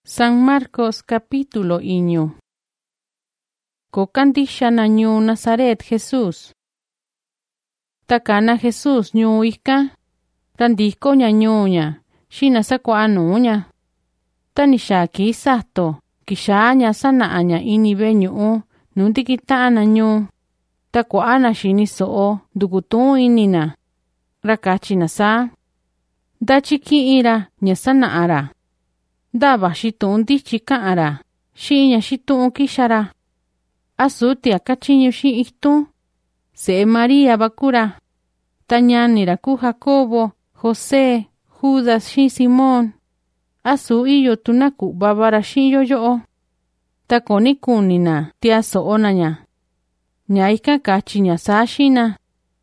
San Marcos capítulo 1. Kokandisha na ñuu Nazaret Jesús. Takana Jesús ñuu ika. Randiko ña ñuu ña. Shina sakwa nuña. Tanisha kisato. Kisha ña sanaa ña ini ve ñuu. Nundikita na ñuu. Takwa na shini soo. Dukutun inina. Rakachi na sa. Dachiki ira ña sanaara. Daba shitun dichi kaara. Shiña shitun kishara. Asutia kachiñu shi itun. Se María bakura. Tañanira ku Jacobo, José, Judas shi Simón. Asu iyo tunaku babara shi yo. Takoni kunina tia soonanya. Nyaika kachiña sashina.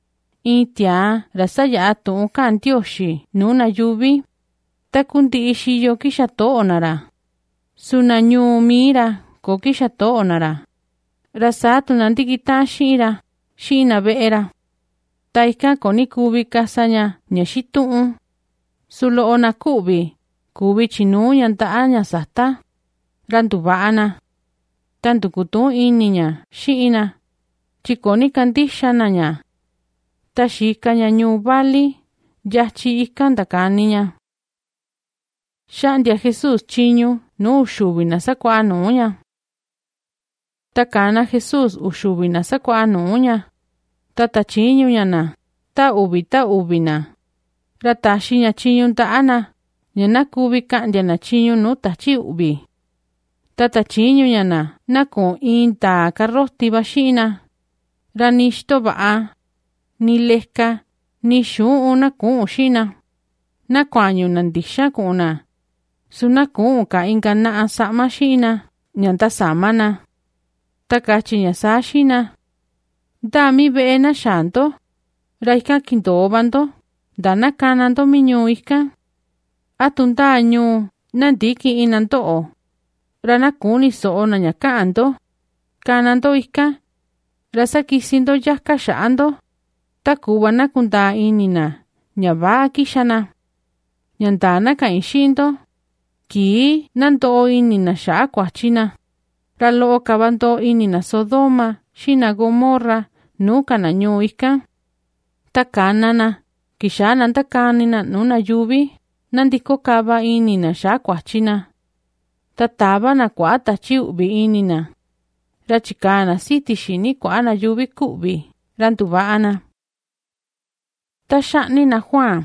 Itia rasaya atun kantioshi nuna yubi. Takundi ishi yo kisha toonara. Suna nyu mira ko kisha toonara. Rasatu nandikita shira. Shina beera. Taika koni kubi kasanya nyashitun. Sulo ona kubi. Kubi chinu yantaanya sata. Randubaana. Tandukutun ininya shiina. Chikoni kandisha nanya. Tashika nya nyu bali. Yachi ikandakaninya. Shandia Jesús chiñu no ushubina sakwa nuña. Takana Jesús ushubina sakwa nuña. Tata chiñu yana. Ta ubina. Ratashi nya chiñu taana. Nyana kubi kandia na chiñu no tachi ubi. Tata chiñu yana. Naku inta karrosti bashina. Ranishto baa. Ni leka. Ni shuu naku ushina. Nakwanyu nandisha kuna. Sunaku ka ingana sama shina. Nyanta samana. Takachi nya sashina. Dami beena shanto. Raika kindobando. Dana kanando miñu ika. Atunda nyu. Nandiki inantoo. Rana kuni soo na nya kaando. Kanando ika. Rasa kisindo yaka shaando. Takuba na kunda inina. Nyaba kishana. Nyandana ka inshindo. Ki nando inina shaa kwachina. Ralo kabando inina Sodoma. Shina Gomorra. Nuka na nyu ika. Takanana. Kisha nantakanina nuna yubi. Nandiko kaba inina shaa kwachina. Tataba na kwa tachi ubi inina. Rachikana siti shini kwa na yubi kubi. Rantubaana. Tashani na Juan.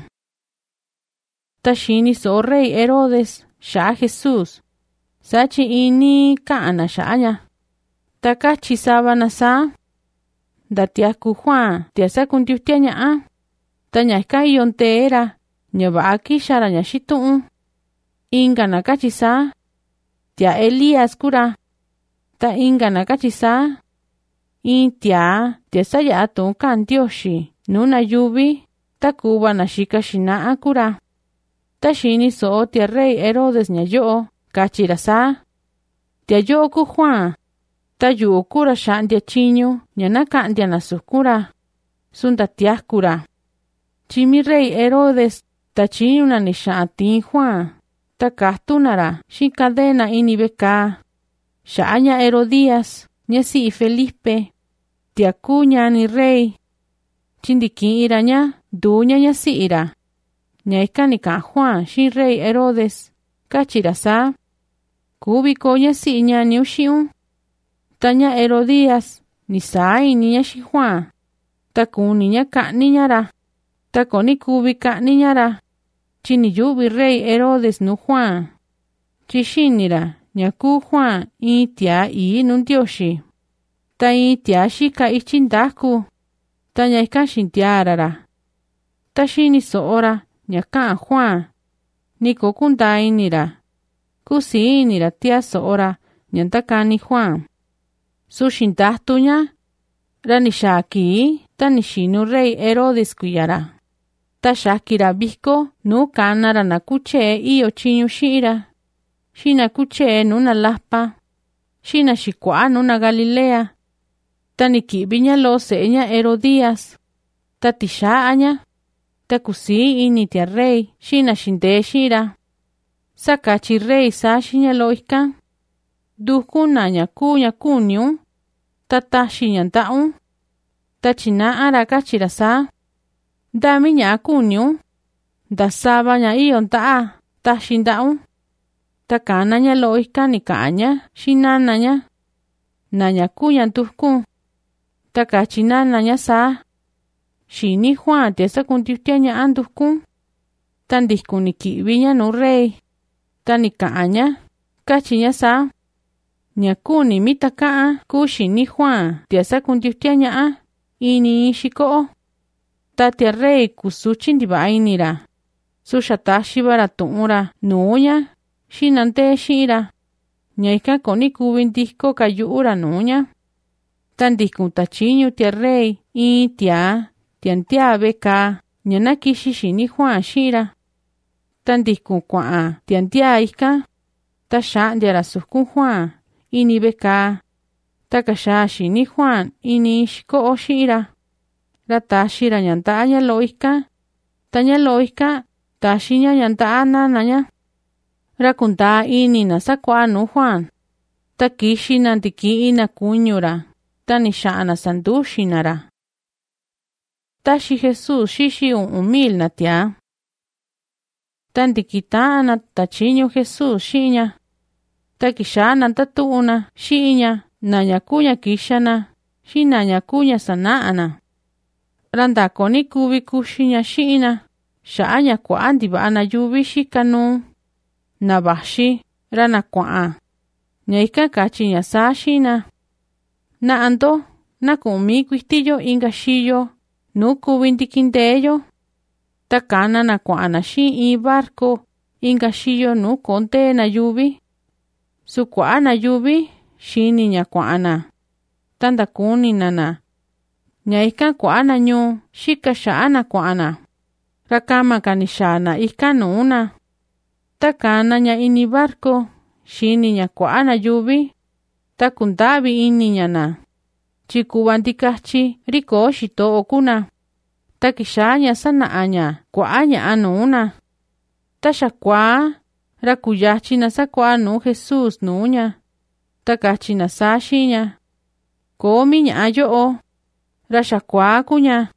Tashini so rey Herodes. Sha Jesús. Sachi ini kaana shaanya. Takachi sabana sa. Datiaku Juan. Tiasa kuntiutia nyaa. Tanyaka iyonte era. Nyabaki shara nyashitun. Inga nakachi sa. Tia Elías kura. Ta inga nakachi sa. Intia. Tiasa yaatun kantioshi. Nuna yubi. Takuba na shika shinaa kura. Tashini so tia rey Herodes nya yo. Kachira sa. Tia yo ku Juan. Ta yu kura shandia chiñu. Nya nakandia na sukura. Sunda tia kura. Chimi rey Herodes. Ta chiñu na nishatin Juan. Ta kastunara. Shikadena inibeka. Shaanya Herodías. Nya si Felipe. Tia kuña ni rey. Chindiki iraña. Duña nya si ira. Nyaika ni ka Juan shi rey Herodes. Kachira sa. Kubiko nya si nya ni ushiun. Tanya Herodías. Ni sai ni nya shi Juan. Takuni nya ka niñara. Takoni kubika niñara. Chini yubi rey Herodes nu Juan. Chishinira. Nyaku Juan itia nundioshi. Ta itia shika ichindaku. Tanya ika shintiarara. Tashini soora. Nyaka Juan. Niko kundainira. Kusinira tia soora. Nyantakani Juan. Sushintahtunya. Ranishaki. Tanishinu rey Herodes kuyara. Tashakira biko. Nu kanara na kuche iyo chiñu shira. Shina kuche nuna laspa. Shina shikwa nuna Galilea. Taniki biña lo seña Herodías. Tatisha aña. Takusi ini tia rey. Shina shinde shira. Sakachi rey sa xiña loika. Duku na ñakuña kuniu. Tatashi ñantaun. Tachina ara kachira sa. Dami ña kuniu. Dasaba ña iyon taa. Tashindaun. Takana ña loika ni kaña. Shinana ña. Na ñakuña tuhku. Takachinana ña sa. Shini Juan tiasa kuntiutia ña anduhku. Tandihku ni kibiña no rey. Tani kaña. Kachiña sa. Ñakuni mitakaa ku shini Juan tiasa kuntiutia ña ini shiko. Tatia rey kusuchindi bainira. Sushatashi bara tuura nuña. Shinante shira. Ñaika koni kubindiko kayura nuña. Tandihku tachiñu tia rey tia. Tiantia beka. Ñana kishi shini Juan shira. Tandihku kwaa tiantia ika. Tashandiara suhku Juan. Ini beka. Takasha shini Juan. Ini shiko shira. Ratashira ñanta ña loika. Taña loika. Tashiña ñanta nananya. Rakunta ini na sakwa nu Juan. Takishi nantiki ina kuñura. Tanishana sandushinara. Tashi Jesús shishi umil na tia. Tandikitana tachiño Jesús shiña. Takishana tatuuna shiña. Nañakuña kishana. Shinañakuña sanaana. Randakoni kubi kushiña shiina. Shaaña kwaandi baana yubi shikanu. Nabashi rana kwaa. Ñaika kachiña sa shina. Na ando. Na kumi kuistillo inga shiyo. Nuku windikindeyo. Takana na kwaana shi i barco. Inga shiyo nu konte na yubi. Su kwaana yubi. Shini ña kwaana. Tandakuni nana. Ñaika kwaana nyu. Shika shaana kwaana. Rakama kanishana ika nuuna. Takana ña ini barco. Shini ña kwaana yubi. Takundabi ini ñana. Chikubandikachi riko shito okuna. Takishanya sanaaña kwaaña anuuna. Tashakwa rakuyachi na sakwa nu Jesús nuña. Takachi na sashiña. Komi ña ayoo. Rashakwa kuña.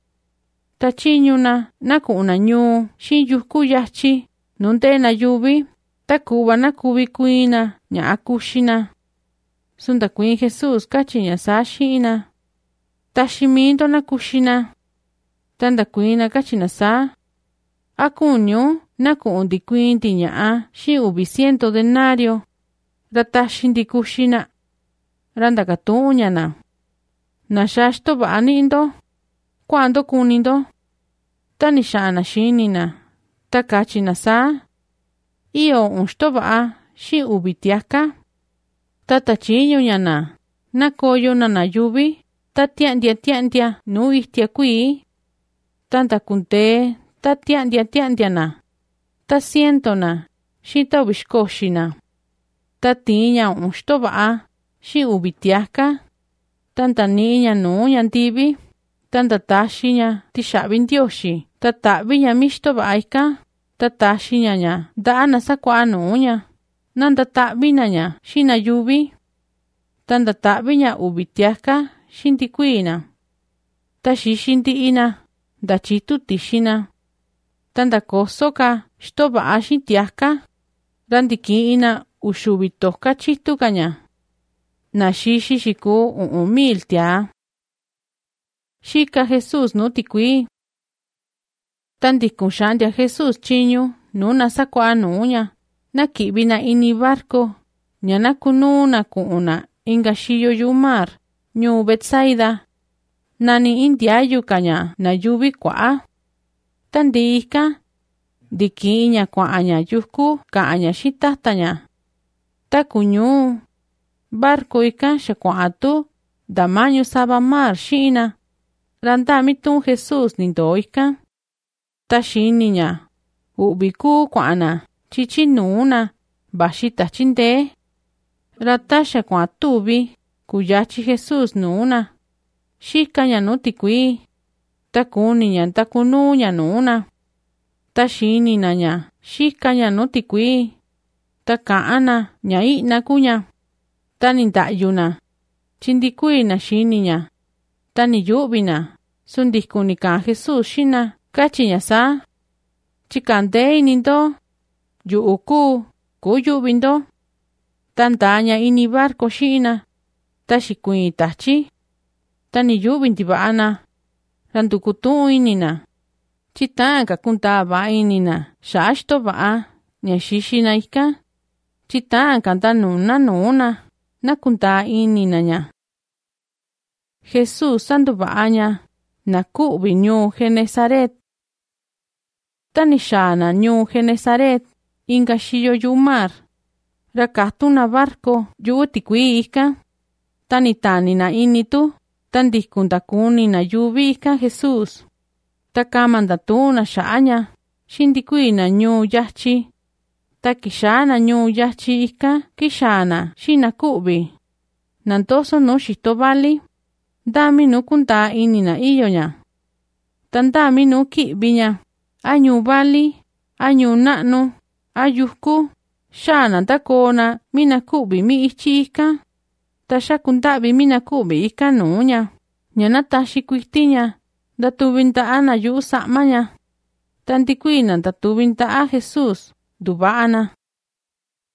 Tachiñuna nakuna ñu shinyuku yachi. Nunte na yubi. Takuba na kubi kuina ña akushina. Sunda kuin Jesús kachiña sashina. Tashimindo na kushina. Tanda kuina kachina sa. Akunyo na kuundi kuinti ña shi ubi 100 denario. Ratashindi kushina. Randa katuñana. Na shashto baanindo. Cuando kunindo. Tanishana shinina. Takachina sa. Iyo unshto baa shi ubi tiaka. Tatachiño ñana. Nakoyo nana yubi. Tatiandia nu ihtia kui. Tanta kunte. Tatiandia na. Tasientona. Shita ubishkoshina. Tatiña unshto baa shi ubi tiaka. Tanta niña nu yantibi. Tanta tashiña tishabindioshi. Tatabiña mishto baika. Tatashiña ña. Daana sakwa nuña. Nanda tabinaña shina yubi. Tanda tabiña ubi tiaka shindikuina. Tashi shindiina. Dachitu tishina. Tanda kosoka shtoba ashintiaka. Randikiina ushubitoka chitukaña. Nashishi shiku umil tia. Shika Jesús no tikui. Tandikushandia Jesús chiñu. Nuna sakwa nuña. Nakibina ini barco. Ñana kununa kuuna. Inga shiyo yumar. Nyu Betsaida. Nani indiayu kaña. Na yubi kwaa. Tandika. Dikiña kwaaña yuku. Kaaña shitataña. Takunyu. Barco ika shakwaatu. Damaño sabamar shina. Randamitun Jesús nindoika. Tashiniña. Ubiku kwaana. Chichinuna. Bashita chinde. Ratasha kwatubi. Kuyachi Jesús nuna. Shikaña nutikui. Takuniña takunuña nuna. Tashininaña. Shikaña nutikui. ta ka'an na ña i'na kuña. Ta ni nda'yu na, chindikuii na xini ña. Ta ni yu'vi na, sundikun ni ka'an Jesús xina, kachi ña saa: Chikandee ini ndo, yu'u kuu yu'vi ndo. Ta ndaa ña ini barco xi'ina, ta xikuiin tachi. Ta ni yu'vi ndiva'a na, ra ndukutu'un ini na. Chita'an ka kundaa va'a ini na xa'a xito va'a ña xixi na ikan. Chita'an ka ndanuna nuu na kundaa ini na ña. Jesús sanduva'a ña na ku'vi ñuu Genesaret. Ta ni xaa na ñuu Genesaret inka xiyo yu'u mar, ra katun na barco yu'u tikuii ikan. Ta ni tani na ini tu, ta ndikun ndakuni na yuvi ikan Jesús. Ta kama ndatu'un na xa'a ña, xindikuii na ñuu yachi. Ta kixaa na ñuu yachi ikan kixaa na xina ku'vi. Nantoso nu xito vali, ndami nu kundaa ini na iyo ña. Ta ndami nu ki'vi ña, a ñuu vali, a ñuu na'nu, a yuku, xaa na ndakoo na mina ku'vi mi ichi ikan. Ta xakunda'vi mina ku'vi ikan nuu ña, ña nataxi kuiti ña ndatuvi nda'a na yu'u sa'ma ña. Ta ndikuii na ndatuvi nda'a Jesús, nduva'a na.